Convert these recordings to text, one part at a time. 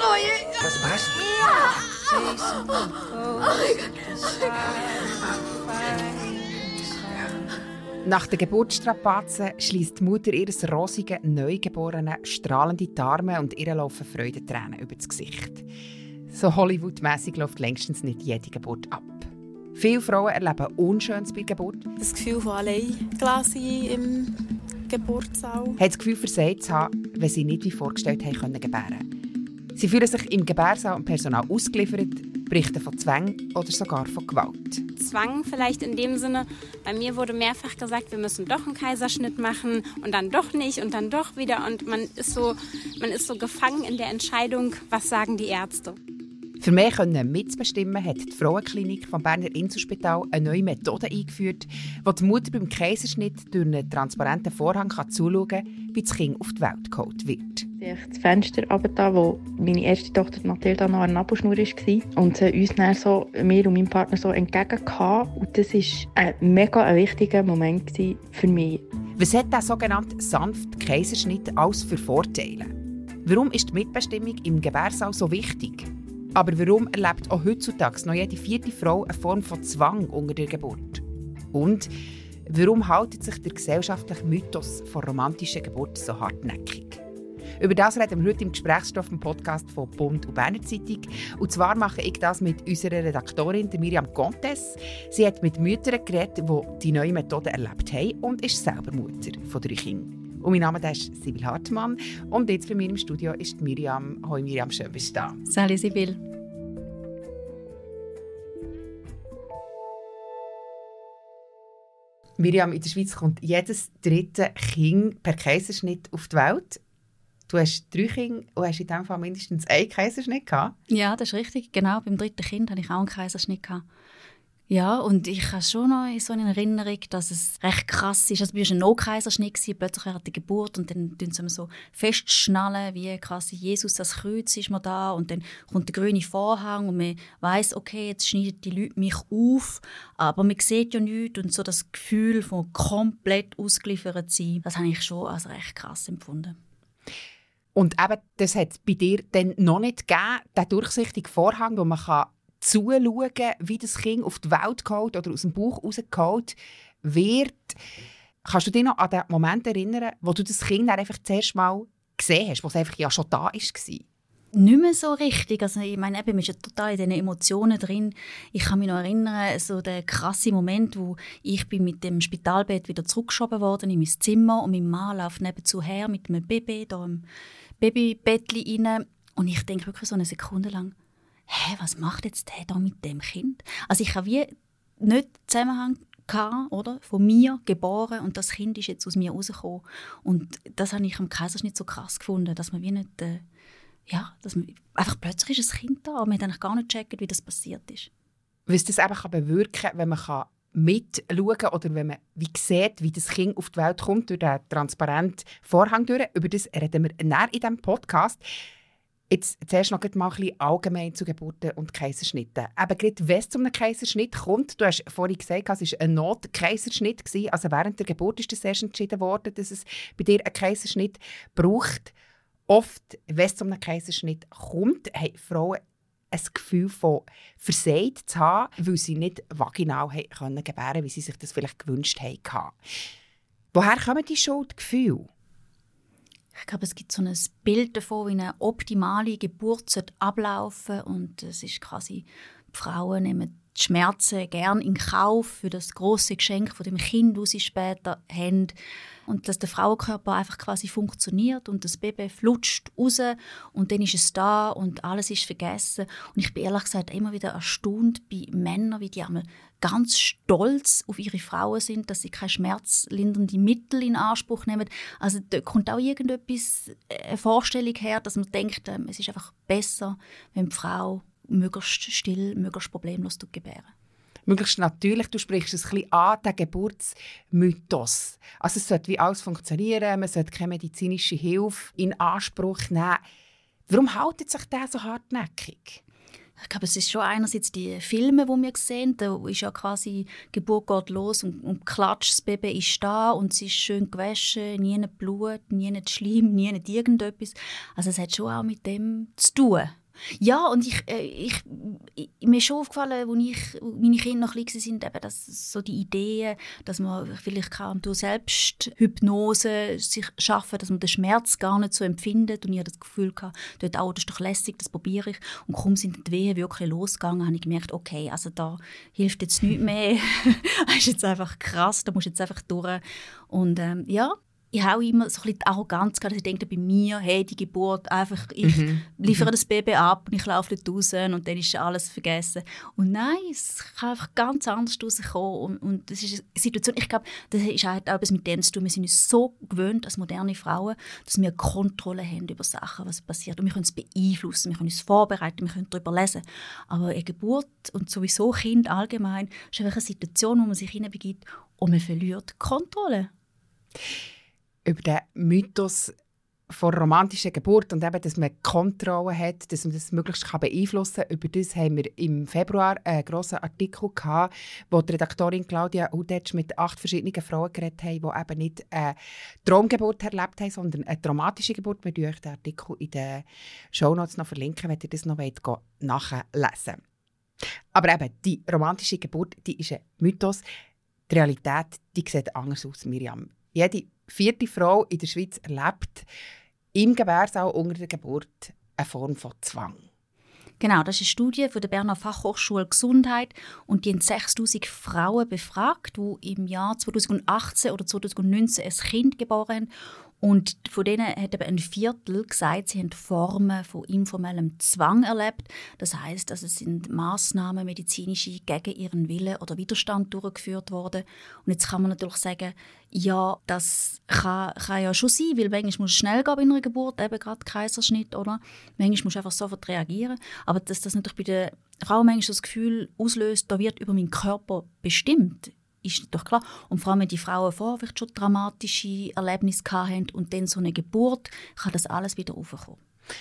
Was? Nach der Geburtsstrapazen schliesst die Mutter ihres rosigen Neugeborenen strahlende Arme und ihr laufen Freudentränen über das Gesicht. So Hollywood-mässig läuft längstens nicht jede Geburt ab. Viele Frauen erleben Unschönes bei der Geburt. Das Gefühl von allein sein im Geburtssaal. Haben das Gefühl, versagt zu haben, wenn sie nicht wie vorgestellt haben können gebären. Sie fühlen sich im Gebärsaal und Personal ausgeliefert, berichten von Zwängen oder sogar von Gewalt. Zwang vielleicht in dem Sinne, bei mir wurde mehrfach gesagt, wir müssen doch einen Kaiserschnitt machen und dann doch nicht und dann doch wieder. Und man ist so gefangen in der Entscheidung, was sagen die Ärzte. Für mehr mitzubestimmen, hat die Frauenklinik vom Berner Inselspital eine neue Methode eingeführt, wo die Mutter beim Kaiserschnitt durch einen transparenten Vorhang zuschauen kann, wie das Kind auf die Welt geholt wird. Das Fenster runter, wo meine erste Tochter Mathilda noch an der Nabelschnur war und sie uns dann so, mir und meinem Partner so entgegenkam. Und das war ein mega wichtiger Moment für mich. Was hat der sogenannte sanfte Kaiserschnitt alles für Vorteile? Warum ist die Mitbestimmung im Gebärsaal so wichtig? Aber warum erlebt auch heutzutage noch jede 4. Frau eine Form von Zwang unter der Geburt? Und warum hält sich der gesellschaftliche Mythos von romantischen Geburten so hartnäckig? Über das reden wir heute im Gesprächsstoff im Podcast von Bund und Berner Zeitung. Und zwar mache ich das mit unserer Redaktorin Miriam Contes. Sie hat mit Müttern geredet, die die neue Methode erlebt haben und ist selber Mutter von 3 Kindern. Und mein Name ist Sibyl Hartmann und jetzt bei mir im Studio ist Miriam. Hoi Miriam, schön bist du da. Salut Sibyl. Miriam, in der Schweiz kommt jedes 3. Kind per Kaiserschnitt auf die Welt. Du hast 3 Kinder und hast in diesem Fall mindestens einen Kaiserschnitt gehabt. Ja, das ist richtig. Genau, beim 3. Kind hatte ich auch einen Kaiserschnitt gehabt. Ja, und ich habe schon noch so eine Erinnerung, dass es recht krass ist. Also, es war ein No-Kaiserschnitt, plötzlich während der Geburt und dann tun sie so festschnallen, wie quasi Jesus, das Kreuz ist mir da und dann kommt der grüne Vorhang und man weiss, okay, jetzt schneiden die Leute mich auf, aber man sieht ja nichts und so das Gefühl von komplett ausgeliefert sein, das habe ich schon als recht krass empfunden. Und eben, das hat es bei dir dann noch nicht gegeben, den durchsichtigen Vorhang, wo man zuschauen kann, wie das Kind auf die Welt geholt oder aus dem Bauch rausgeholt wird. Kannst du dich noch an den Moment erinnern, wo du das Kind dann einfach zuerst mal gesehen hast, wo es einfach ja schon da war? Nicht mehr so richtig. Also, ich meine, man ist ja total in diesen Emotionen drin. Ich kann mich noch erinnern, so der krasse Moment, wo ich bin mit dem Spitalbett wieder zurückgeschoben worden in mein Zimmer und mein Mann läuft nebenzu her mit einem Baby, da im Babybettli rein. Und ich denke wirklich so eine Sekunde lang, was macht jetzt der da mit dem Kind? Also ich habe wie nicht Zusammenhang gehabt, oder? Von mir geboren und das Kind ist jetzt aus mir rausgekommen. Und das habe ich am Kaiserschnitt so krass gefunden, dass man wie nicht, dass man einfach plötzlich ist ein Kind da, aber man hat eigentlich gar nicht gecheckt, wie das passiert ist. Was das eben bewirken kann, wenn man mitschauen kann oder wenn man wie sieht, wie das Kind auf die Welt kommt, durch den transparenten Vorhang durch. Über das reden wir näher in diesem Podcast. Jetzt zuerst noch mal ein bisschen allgemein zu Geburten und Kaiserschnitten. Eben gerade wenn es zu einem Kaiserschnitt kommt, du hast vorhin gesagt, es war ein Notkaiserschnitt. Also während der Geburt ist das erst entschieden worden, dass es bei dir einen Kaiserschnitt braucht. Oft, wenn es zu einem Kaiserschnitt kommt, haben Frauen ein Gefühl von versagt zu haben, weil sie nicht vaginal gebären konnten, wie sie sich das vielleicht gewünscht haben. Woher kommen die Schuldgefühle? Ich glaube, es gibt so ein Bild davon, wie eine optimale Geburt ablaufen sollte. Und es ist quasi, die Frauen nehmen die Schmerzen gerne in Kauf für das grosse Geschenk von dem Kind, das sie später haben. Und dass der Frauenkörper einfach quasi funktioniert und das Baby flutscht raus und dann ist es da und alles ist vergessen. Und ich bin ehrlich gesagt immer wieder erstaunt bei Männern, wie die einmal ganz stolz auf ihre Frauen sind, dass sie keine schmerzlindernde Mittel in Anspruch nehmen. Also da kommt auch irgendetwas, eine Vorstellung her, dass man denkt, es ist einfach besser, wenn die Frau möglichst still, möglichst problemlos gebären. Möglichst natürlich, du sprichst es ein bisschen an, den Geburtsmythos. Also es sollte wie alles funktionieren, man sollte keine medizinische Hilfe in Anspruch nehmen. Warum hält sich der so hartnäckig? Ich glaube, es ist schon einerseits die Filme, die wir sehen. Da ist ja quasi, die Geburt geht los und klatscht, das Baby ist da und es ist schön gewaschen, nie Blut, nie Schleim, nie irgendetwas. Also es hat schon auch mit dem zu tun. Ja, und mir ist schon aufgefallen, als meine Kinder noch klein waren, eben, dass so die Ideen, dass man vielleicht durch Selbsthypnose sich schaffen, dass man den Schmerz gar nicht so empfindet. Und ich hatte das Gefühl, dort auch, das ist doch lässig, das probiere ich. Und kaum sind die Wehen wirklich losgegangen, habe ich gemerkt, okay, also da hilft jetzt nichts mehr. Das ist jetzt einfach krass, da musst du jetzt einfach durch. Und ja, ich habe immer so ein bisschen die Arroganz, dass ich denke bei mir, hey, die Geburt, einfach, ich liefere das Baby ab und ich laufe dort raus und dann ist alles vergessen. Und nein, es kann einfach ganz anders rauskommen. Und das ist eine Situation, ich glaube, das hat auch etwas mit dem zu tun. Wir sind uns so gewöhnt als moderne Frauen, dass wir Kontrolle haben über Sachen, was passiert. Und wir können es beeinflussen, wir können uns vorbereiten, wir können darüber lesen. Aber eine Geburt und sowieso Kind allgemein ist einfach eine Situation, wo man sich hineinbegibt und man verliert die Kontrolle. Über den Mythos von romantischer Geburt und eben, dass man Kontrolle hat, dass man das möglichst beeinflussen kann. Über das haben wir im Februar einen grossen Artikel gehabt, wo die Redaktorin Claudia Udetsch mit 8 verschiedenen Frauen geredet haben, die eben nicht eine Traumgeburt erlebt haben, sondern eine traumatische Geburt. Wir verlinken euch den Artikel in den Shownotes noch verlinken, wenn ihr das noch nachlesen wollt. Aber eben, die romantische Geburt, die ist ein Mythos. Die Realität, die sieht anders aus, Miriam. Jede 4. Frau in der Schweiz erlebt im Gebärsaal unter der Geburt eine Form von Zwang. Genau, das ist eine Studie von der Berner Fachhochschule Gesundheit und die haben 6000 Frauen befragt, die im Jahr 2018 oder 2019 ein Kind geboren haben. Und von denen hat eben ein Viertel gesagt, sie haben Formen von informellem Zwang erlebt. Das heisst, also es sind Massnahmen, medizinische, gegen ihren Willen oder Widerstand durchgeführt worden. Und jetzt kann man natürlich sagen, ja, das kann ja schon sein, weil manchmal muss es schnell gehen bei einer Geburt, eben gerade Kaiserschnitt, oder? Manchmal muss einfach sofort reagieren. Aber dass das natürlich bei der Frau manchmal das Gefühl auslöst, da wird über meinen Körper bestimmt, ist doch klar. Und vor allem, wenn die Frauen vorher vielleicht schon dramatische Erlebnisse hatten und dann so eine Geburt, kann das alles wieder raufkommen.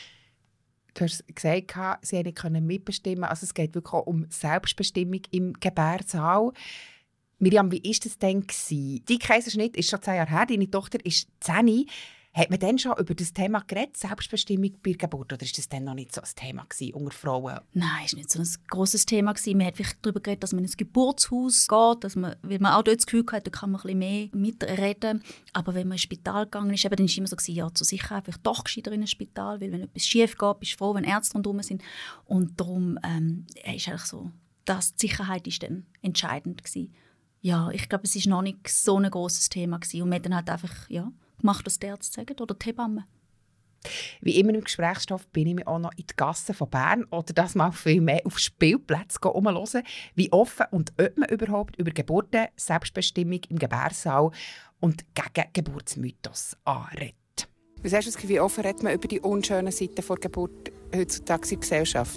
Du hast gesagt, sie können mitbestimmen. Also es geht wirklich auch um Selbstbestimmung im Gebärsaal. Miriam, wie war das denn? Dein Kaiserschnitt ist schon 10 Jahre her, deine Tochter ist 10. Hat man dann schon über das Thema geredet, Selbstbestimmung bei der Geburt? Oder war das dann noch nicht so ein Thema unter Frauen? Nein, es war nicht so ein grosses Thema. Man hat vielleicht darüber geredet, dass man ins Geburtshaus geht, dass man, weil man auch dort das Gefühl hat, da kann man ein bisschen mehr mitreden. Aber wenn man ins Spital gegangen ist, dann war es immer so, ja, zur Sicherheit vielleicht doch gescheiter in ein Spital, weil wenn etwas schief geht, bist du froh, wenn Ärzte rundherum sind. Und darum ist eigentlich so, dass die Sicherheit ist dann entscheidend gewesen. Ja, ich glaube, es war noch nicht so ein grosses Thema gewesen. Und man hat dann halt einfach, ja, gemacht, was die Ärzte sagen, oder die Hebamme. Wie immer im Gesprächsstoff bin ich mich auch noch in die Gassen von Bern oder das mal viel mehr auf Spielplätze herumhören, wie offen und ob man überhaupt über Geburten, Selbstbestimmung im Gebärsaal und gegen Geburtsmythos anredet. Was hast du das Gefühl, wie offen redet man über die unschönen Seiten der Geburt heutzutage in der Gesellschaft?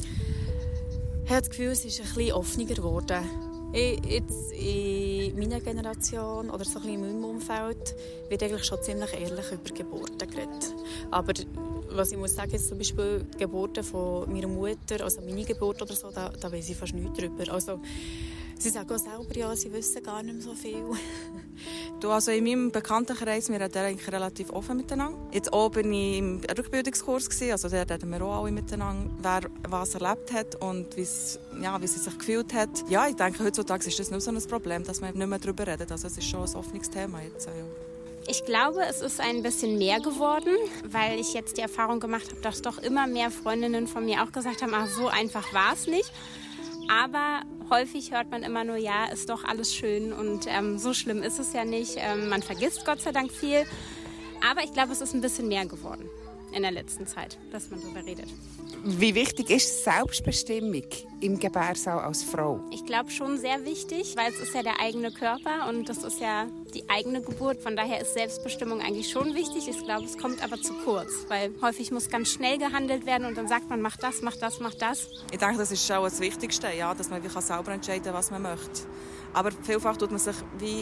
Ich habe das Gefühl, es ist ein bisschen offener geworden. Jetzt in meiner Generation oder so ein bisschen in meinem Umfeld wird eigentlich schon ziemlich ehrlich über Geburten geredet. Aber was ich muss sagen, ist zum Beispiel die Geburten von meiner Mutter, also meine Geburt oder so, da weiss ich fast nichts drüber. Also, sie sagen auch selber, ja, sie wissen gar nicht mehr so viel. Du, also in meinem Bekanntenkreis, wir reden eigentlich relativ offen miteinander. Jetzt auch bin ich im Rückbildungskurs gewesen, also da reden wir auch alle miteinander, wer was erlebt hat und wie sie sich gefühlt hat. Ja, ich denke, heutzutage ist das nicht so ein Problem, dass man nicht mehr darüber redet. Also es ist schon ein offenes Thema jetzt. Ja. Ich glaube, es ist ein bisschen mehr geworden, weil ich jetzt die Erfahrung gemacht habe, dass doch immer mehr Freundinnen von mir auch gesagt haben, ach, so einfach war es nicht. Aber häufig hört man immer nur, ja, ist doch alles schön und so schlimm ist es ja nicht. Man vergisst Gott sei Dank viel. Aber ich glaube, es ist ein bisschen mehr geworden in der letzten Zeit, dass man darüber redet. Wie wichtig ist Selbstbestimmung im Gebärsaal als Frau? Ich glaube schon sehr wichtig, weil es ist ja der eigene Körper und das ist ja die eigene Geburt. Von daher ist Selbstbestimmung eigentlich schon wichtig. Ich glaube, es kommt aber zu kurz, weil häufig muss ganz schnell gehandelt werden und dann sagt man, mach das, mach das, mach das. Ich denke, das ist schon das Wichtigste, ja, dass man selber entscheiden kann, was man möchte. Aber vielfach tut man sich wie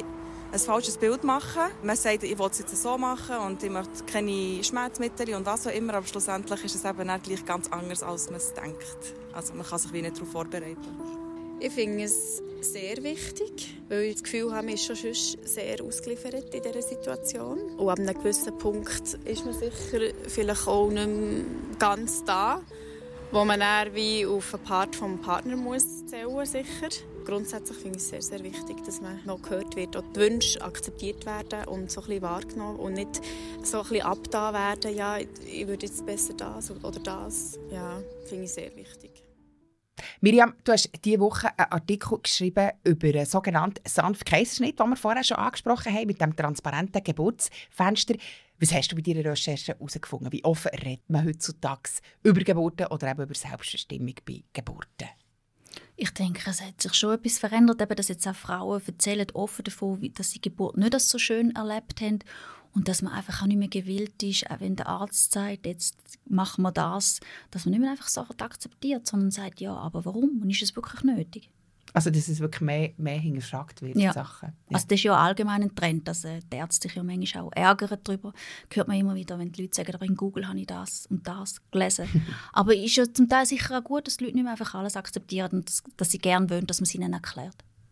ein falsches Bild machen. Man sagt, ich will es jetzt so machen und ich möchte keine Schmerzmittel und was auch immer, aber schlussendlich ist es eben nicht gleich ganz anders, als man es denkt. Also man kann sich wie nicht darauf vorbereiten. Ich finde es sehr wichtig, weil ich das Gefühl habe, man ist schon sehr ausgeliefert in dieser Situation. Und ab einem gewissen Punkt ist man sicher vielleicht auch nicht mehr ganz da, wo man dann wie auf einen Part vom Partner muss zählen, sicher. Grundsätzlich finde ich es sehr, sehr wichtig, dass man noch gehört wird und die Wünsche akzeptiert werden und so ein bisschen wahrgenommen und nicht so ein bisschen abgetan werden, ja, ich würde jetzt besser das oder das. Ja, finde ich sehr wichtig. Miriam, du hast diese Woche einen Artikel geschrieben über einen sogenannten sanften Kaiserschnitt, den wir vorher schon angesprochen haben, mit dem transparenten Geburtsfenster. Was hast du bei deiner Recherche herausgefunden? Wie offen redet man heutzutage über Geburten oder eben über Selbstbestimmung bei Geburten? Ich denke, es hat sich schon etwas verändert, eben, dass jetzt auch Frauen erzählen offen davon, dass sie die Geburt nicht so schön erlebt haben und dass man einfach auch nicht mehr gewillt ist, auch wenn der Arzt sagt, jetzt machen wir das, dass man nicht mehr einfach Sachen akzeptiert, sondern sagt, ja, aber warum? Und ist es wirklich nötig? Also, dass es wirklich mehr hinterfragt wird, ja. Sachen. Ja. Also das ist ja allgemein ein Trend, dass die Ärzte sich ja manchmal auch ärgern darüber. Hört man immer wieder, wenn die Leute sagen, aber in Google habe ich das und das gelesen. Aber es ist ja zum Teil sicher auch gut, dass die Leute nicht mehr einfach alles akzeptieren und dass sie gerne wollen, dass man es ihnen erklärt.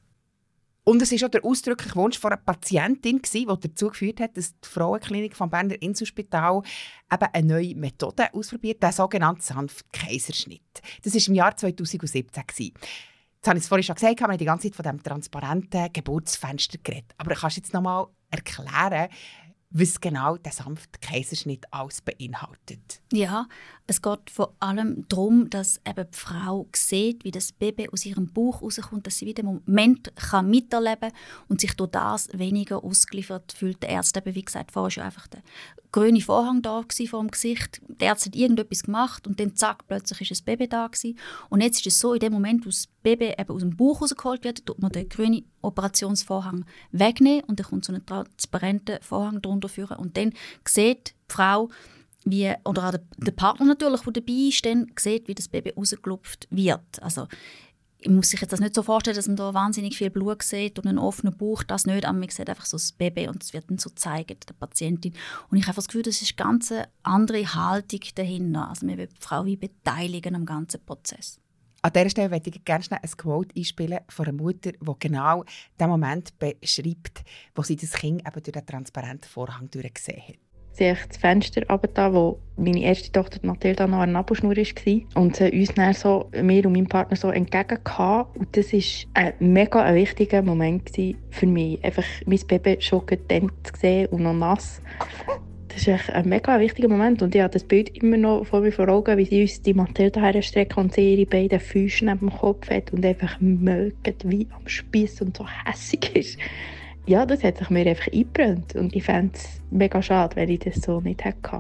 Und es war auch der ausdrückliche Wunsch von einer Patientin, der dazu geführt hat, dass die Frauenklinik vom Berner Inselspital eben eine neue Methode ausprobiert, den sogenannten sanften Kaiserschnitt. Das war im Jahr 2017. Jetzt habe ich es vorhin schon gesagt, wir haben die ganze Zeit von diesem transparenten Geburtsfenster geredet. Aber kannst du jetzt noch mal erklären, was genau der sanfte Kaiserschnitt alles beinhaltet? Ja, es geht vor allem darum, dass eben die Frau sieht, wie das Baby aus ihrem Bauch rauskommt, dass sie wieder den Moment miterleben kann und sich durch das weniger ausgeliefert fühlt. Der Arzt, eben, wie gesagt, vorher schon einfach der grüne Vorhang da vor dem Gesicht. Der Arzt hat irgendetwas gemacht und dann zack, plötzlich ist ein Baby da gewesen. Und jetzt ist es so, in dem Moment, wo das Baby eben aus dem Bauch rausgeholt wird, tut man den grünen Operationsvorhang wegnehmen und dann kommt so ein transparenter Vorhang drunter führen und dann sieht die Frau, wie, oder auch der Partner natürlich, der dabei ist, dann sieht, wie das Baby rausgelupft wird. Also, man muss sich jetzt das nicht so vorstellen, dass man da wahnsinnig viel Blut sieht und einen offenen Bauch, das nicht, aber man sieht einfach so das Baby und es wird dann so zeigen, der Patientin. Und ich habe das Gefühl, das ist eine ganz andere Haltung dahinter. Also man will die Frau wie beteiligen am ganzen Prozess. An dieser Stelle möchte ich gerne schnell ein Quote einspielen von einer Mutter, die genau den Moment beschreibt, wo sie das Kind eben durch den transparenten Vorhang durchgesehen hat. Sie hat das Fenster runtergetan, wo meine erste Tochter Mathilda noch an der Nabelschnur war. Und sie uns dann so, mir und meinem Partner so entgegenkam. Und das war ein mega wichtiger Moment für mich. Einfach mein Baby schon dann zu sehen und noch nass. Das ist ein mega wichtiger Moment. Und ich habe das Bild immer noch vor mir vor Augen, wie sie uns die Mathilda herstreckt und sie ihre beiden Füße neben dem Kopf hat und einfach mögt wie am Spieß und so hässig ist. Ja, das hat sich mir einfach eingebrannt und ich fände es mega schade, wenn ich das so nicht hätte.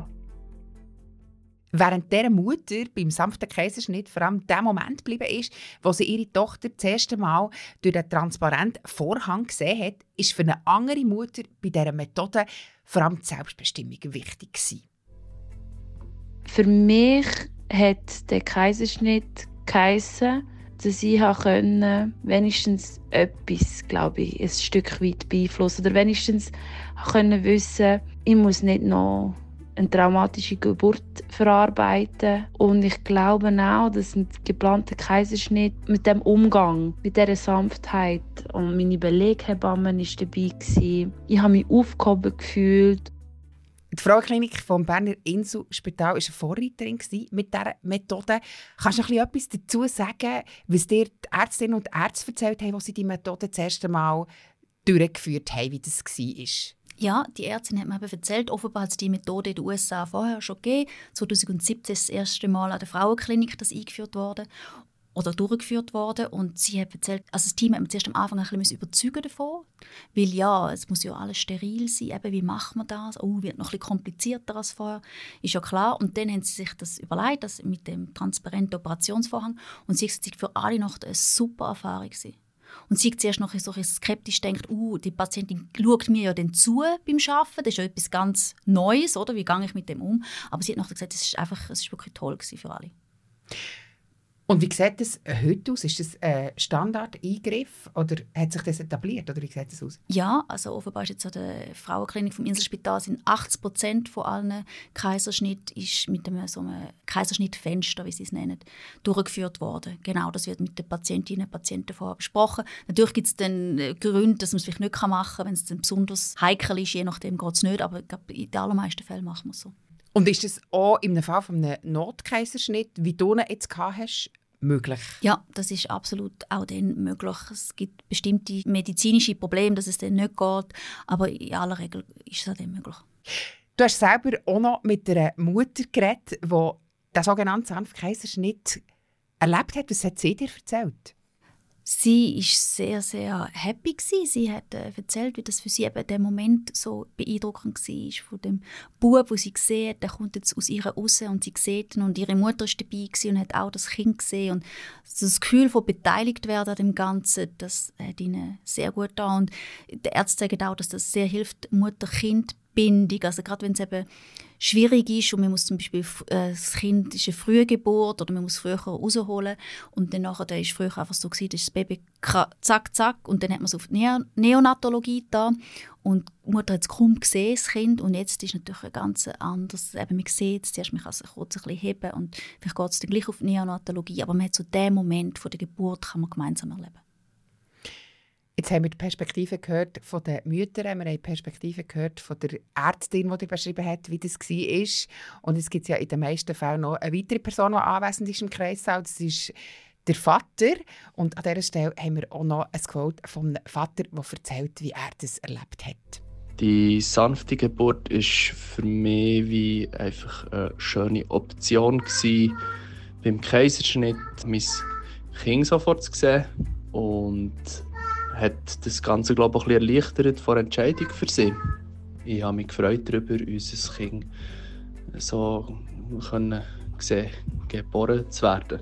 Während dieser Mutter beim sanften Kaiserschnitt vor allem der Moment geblieben ist, wo sie ihre Tochter das erste Mal durch den transparenten Vorhang gesehen hat, ist für eine andere Mutter bei dieser Methode vor allem die Selbstbestimmung wichtig gewesen. Für mich hat der Kaiserschnitt geheissen, dass ich wenigstens etwas, glaube ich, ein Stück weit beeinflussen oder wenigstens können wissen, ich muss nicht noch eine traumatische Geburt verarbeiten. Und ich glaube auch, dass ein geplanter Kaiserschnitt mit dem Umgang, mit dieser Sanftheit und meine Beleghebamme war dabei. Ich habe mich aufgehoben gefühlt. Die Frauenklinik vom Berner Inselspital war eine Vorreiterin mit dieser Methode. Kannst du noch etwas dazu sagen, was dir die Ärztinnen und Ärzte erzählt haben, als sie die Methode das erste Mal durchgeführt haben, wie das war? Ja, die Ärztin hat mir erzählt, offenbar hat es die Methode in den USA vorher schon gegeben. 2017 ist das erste Mal an der Frauenklinik das eingeführt worden oder durchgeführt worden. Und sie hat erzählt, also das Team hat mir zuerst am Anfang ein bisschen überzeugen davon, weil ja, es muss ja alles steril sein, eben, wie macht man das? Oh, wird noch ein bisschen komplizierter als vorher, ist ja klar. Und dann haben sie sich das überlegt, das mit dem transparenten Operationsvorhang, und sie hat gesagt, für alle noch eine super Erfahrung gewesen. Und sie zuerst noch so skeptisch denkt, die Patientin schaut mir ja dann zu beim Arbeiten, das ist ja etwas ganz Neues, oder? Wie gehe ich mit dem um? Aber sie hat nachher gesagt, es ist wirklich toll gewesen für alle. Und wie sieht das heute aus? Ist das ein Standard-Eingriff oder hat sich das etabliert? Oder wie sieht das aus? Ja, also offenbar ist jetzt an der Frauenklinik vom Inselspital sind 80% von allen Kaiserschnitten ist mit so einem Kaiserschnittfenster, wie sie es nennen, durchgeführt worden. Genau, das wird mit den Patientinnen und Patienten vorher besprochen. Natürlich gibt es dann Gründe, dass man es vielleicht nicht machen kann, wenn es dann besonders heikel ist, je nachdem geht es nicht, aber ich glaube, in den allermeisten Fällen machen wir es so. Und ist das auch im Fall von einem Notkaiserschnitt, wie du ihn jetzt gehabt hast, möglich? Ja, das ist absolut auch dann möglich. Es gibt bestimmte medizinische Probleme, dass es dann nicht geht, aber in aller Regel ist es auch dann möglich. Du hast selber auch noch mit einer Mutter geredet, die den sogenannten Sanftkaiserschnitt erlebt hat. Was hat sie dir erzählt? Sie war sehr, sehr happy gewesen. Sie hat erzählt, wie das für sie eben der Moment so beeindruckend war. Von dem Bub, den sie sieht, der kommt jetzt aus ihr raus und sie sieht ihn. Und ihre Mutter war dabei und hat auch das Kind gesehen. Und das Gefühl von beteiligt werden an dem Ganzen, das hat ihnen sehr gut getan. Und die Ärzte sagen auch, dass das sehr hilft, Mutter-Kind-Bindung. Also gerade wenn es eben schwierig ist und man muss zum Beispiel, das Kind ist eine frühe Geburt oder man muss früher rausholen und dann nachher, da ist früher einfach so gewesen, dass das Baby zack, zack und dann hat man es auf die Neonatologie da und die Mutter hat es kaum gesehen, das Kind, und jetzt ist natürlich ein ganz anderes, eben man sieht es, zuerst man kann es kurz ein bisschen heben und vielleicht geht es dann gleich auf die Neonatologie, aber man hat so den Moment von der Geburt kann man gemeinsam erleben. Jetzt haben wir die Perspektive gehört von den Müttern, wir haben die Perspektive gehört von der Ärztin, die dir beschrieben hat, wie das war. Und es gibt ja in den meisten Fällen noch eine weitere Person, die anwesend ist im Kreissaal. Das ist der Vater. Und an dieser Stelle haben wir auch noch ein Quote vom Vater, der erzählt, wie er das erlebt hat. Die sanfte Geburt war für mich wie einfach eine schöne Option gewesen, beim Kaiserschnitt mein Kind sofort zu sehen und hat das Ganze, glaube ich, ein bisschen erleichtert vor der Entscheidung für sie. Ich habe mich gefreut darüber, unser Kind so sehen, geboren zu werden.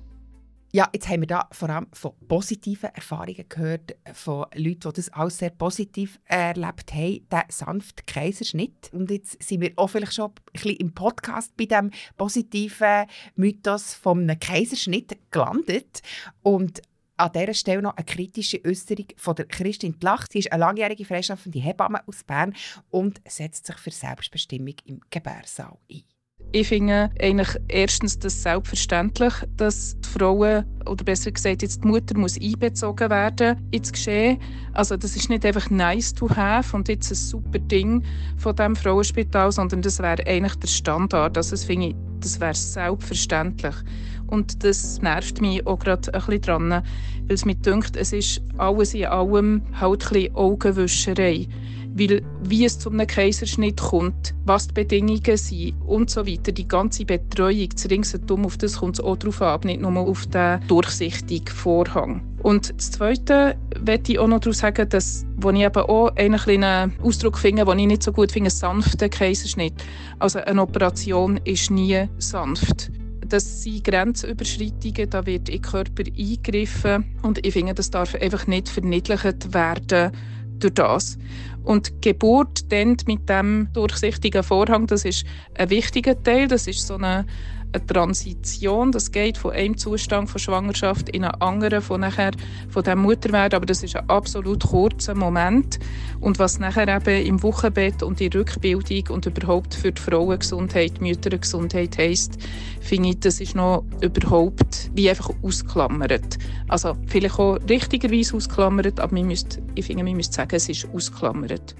Ja, jetzt haben wir da vor allem von positiven Erfahrungen gehört, von Leuten, die das alles sehr positiv erlebt haben, den sanften Kaiserschnitt. Und jetzt sind wir auch vielleicht schon ein bisschen im Podcast bei diesem positiven Mythos vom Kaiserschnitt gelandet. Und an dieser Stelle noch eine kritische Äußerung von der Christine Tlach. Sie ist eine langjährige freischaffende Hebamme aus Bern und setzt sich für Selbstbestimmung im Gebärsaal ein. Ich finde eigentlich erstens das selbstverständlich, dass die Frauen, oder besser gesagt jetzt die Mutter, muss einbezogen werden ins Geschehen. Also das ist nicht einfach nice to have und jetzt ein super Ding von diesem Frauenspital, sondern das wäre eigentlich der Standard. Also das finde ich, das wäre selbstverständlich. Und das nervt mich auch gerade ein bisschen dran, weil es mir dünkt, es ist alles in allem halt ein bisschen Augenwischerei. Weil, wie es zu einem Kaiserschnitt kommt, was die Bedingungen sind und so weiter, die ganze Betreuung, das Ringsherum, auf das kommt es auch drauf an, nicht nur auf den durchsichtigen Vorhang. Und das Zweite möchte ich auch noch darauf sagen, dass, wo ich eben auch einen Ausdruck finde, den ich nicht so gut finde, sanfter Kaiserschnitt. Also eine Operation ist nie sanft. Das sind Grenzüberschreitungen, da wird in den Körper eingegriffen und ich finde, das darf einfach nicht verniedlicht werden durch das. Und die Geburt dann mit dem durchsichtigen Vorhang, das ist ein wichtiger Teil, das ist so eine Transition, das geht von einem Zustand von Schwangerschaft in einen anderen, von dem Mutterwerden, aber das ist ein absolut kurzer Moment. Und was nachher eben im Wochenbett und in Rückbildung und überhaupt für die Frauengesundheit, Müttergesundheit heisst, finde ich, das ist noch überhaupt wie einfach ausklammert. Also vielleicht auch richtigerweise ausklammert, aber ich finde, wir müssen sagen, es ist ausklammert.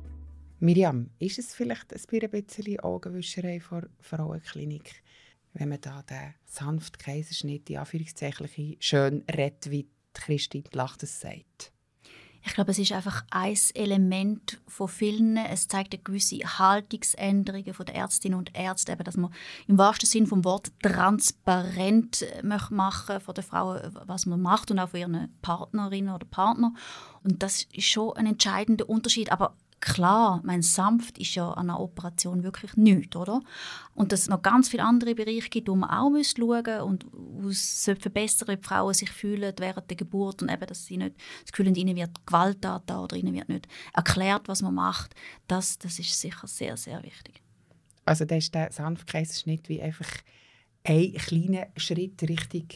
Miriam, ist es vielleicht ein bisschen Augenwischerei vor der Frauenklinik, wenn man da den sanften Kaiserschnitt, die Anführungszeichen, schön redet, wie Christine Tlach das sagt? Ich glaube, es ist einfach ein Element von vielen. Es zeigt eine gewisse Haltungsänderungen von der Ärztinnen und Ärzte, eben, dass man im wahrsten Sinne vom Wort transparent machen von der Frau, was man macht und auch von ihren Partnerinnen oder Partner. Und das ist schon ein entscheidender Unterschied. Aber klar, sanft ist ja an einer Operation wirklich nichts, oder? Und dass es noch ganz viele andere Bereiche gibt, wo man auch schauen müsste und wo es verbessern, wie die Frauen sich fühlen während der Geburt und eben, dass sie nicht das Gefühl haben, ihnen wird Gewalttat da oder ihnen wird nicht erklärt, was man macht. Das ist sicher sehr, sehr wichtig. Also da ist der sanfte Kaiserschnitt wie einfach ein kleiner Schritt Richtung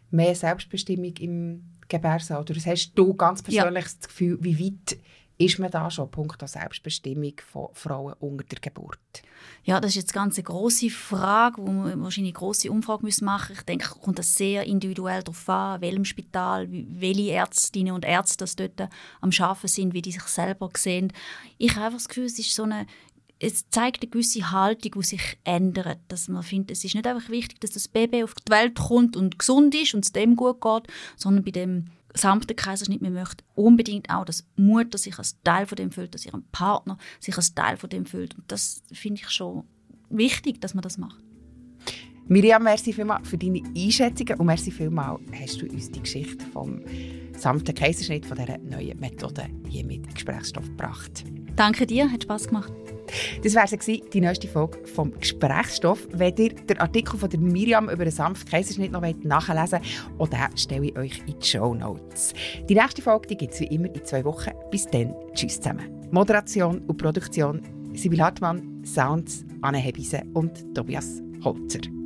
mehr Selbstbestimmung im Gebärsaal? Oder hast du ganz persönlich das Gefühl, wie weit ist man da schon, punkto Selbstbestimmung von Frauen unter der Geburt? Ja, das ist jetzt ganz eine grosse Frage, wo wir wahrscheinlich eine grosse Umfrage machen müssen. Ich denke, kommt das sehr individuell darauf an, welchem Spital, welche Ärztinnen und Ärzte das dort am Arbeiten sind, wie die sich selber sehen. Ich habe einfach das Gefühl, es zeigt eine gewisse Haltung, die sich ändert. Dass man findet, es ist nicht einfach wichtig, dass das Baby auf die Welt kommt und gesund ist und es dem gut geht, sondern bei dem sanften Kaiserschnitt, man möchte unbedingt auch, dass die Mutter sich als Teil von dem fühlt, dass ihr Partner sich als Teil von dem fühlt. Und das finde ich schon wichtig, dass man das macht. Miriam, merci vielmals für deine Einschätzungen und merci vielmals hast du uns die Geschichte vom sanften Kaiserschnitt, von dieser neuen Methode hier mit Gesprächsstoff gebracht. Danke dir, hat Spass gemacht. Das war die neueste Folge vom Gesprächsstoff. Wenn ihr den Artikel von der Miriam über den sanften Kaiserschnitt noch nachlesen wollt, auch den stelle ich euch in die Shownotes. Die nächste Folge gibt es wie immer in 2 Wochen. Bis dann, tschüss zusammen. Moderation und Produktion Sibyl Hartmann, Sounds Anne Hebise und Tobias Holzer.